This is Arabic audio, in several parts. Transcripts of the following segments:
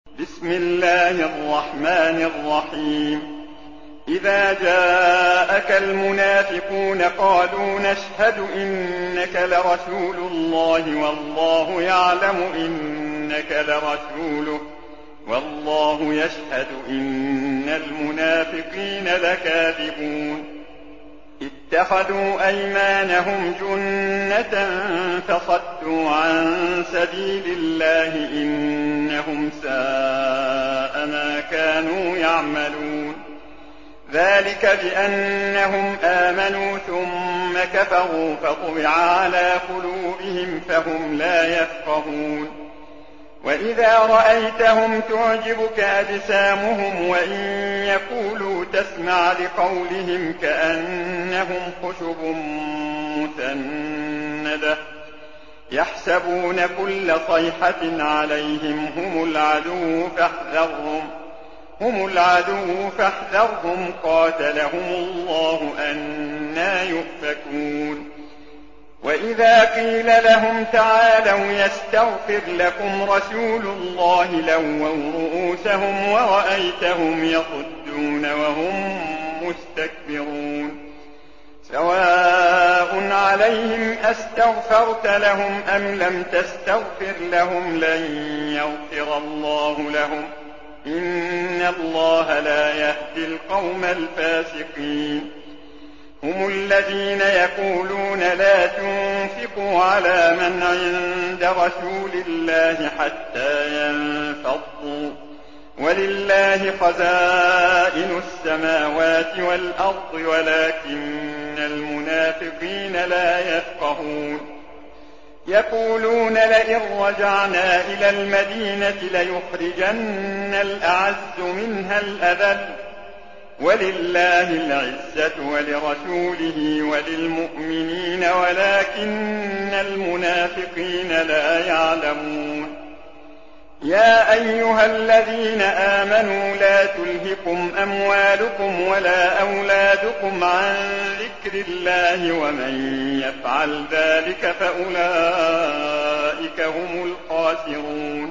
بسم الله الرحمن الرحيم. إذا جاءك المنافقون قالوا نشهد إنك لرسول الله والله يعلم إنك لرسوله والله يشهد إن المنافقين لكاذبون. اتخذوا أيمانهم جنة فصدوا عن سبيل الله إنهم ساء ما كانوا يعملون. ذلك بأنهم آمنوا ثم كفروا فطبع على قلوبهم فهم لا يفقهون. وإذا رأيتهم تعجبك أجسامهم وإن يقولوا تسمع لقولهم كأنهم خشب مسندة يحسبون كل صيحة عليهم هم العدو فاحذرهم قاتلهم الله أنى يؤفكون. وإذا قيل لهم تعالوا يستغفر لكم رسول الله لووا رؤوسهم ورأيتهم يصدون وهم مستكبرون. سواء عليهم أستغفرت لهم أم لم تستغفر لهم لن يغفر الله لهم إن الله لا يهدي القوم الفاسقين. هم الذين يقولون لا تنفقوا على من عند رسول الله حتى ينفضوا ولله خزائن السماوات والأرض ولكن المنافقين لا يفقهون. يقولون لئن رجعنا إلى المدينة ليخرجن الأعز منها الأذل ولله العزة ولرسوله وللمؤمنين ولكن المنافقين لا يعلمون. يا أيها الذين آمنوا لا تلهكم أموالكم ولا أولادكم عن ذكر الله ومن يفعل ذلك فأولئك هم الخاسرون.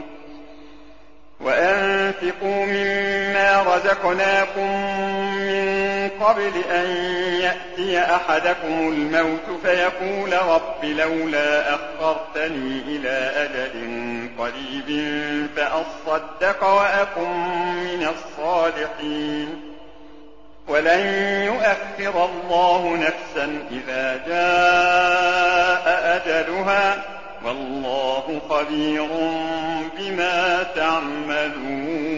وأنفقوا مما رزقناكم من قبل أن يأتي أحدكم الموت فيقول رب لولا أخرتني إلى أجل قريب فأصدق وأكن من الصالحين. ولن يؤخر الله نفسا إذا جاء أجلها والله خبير بما تعملون.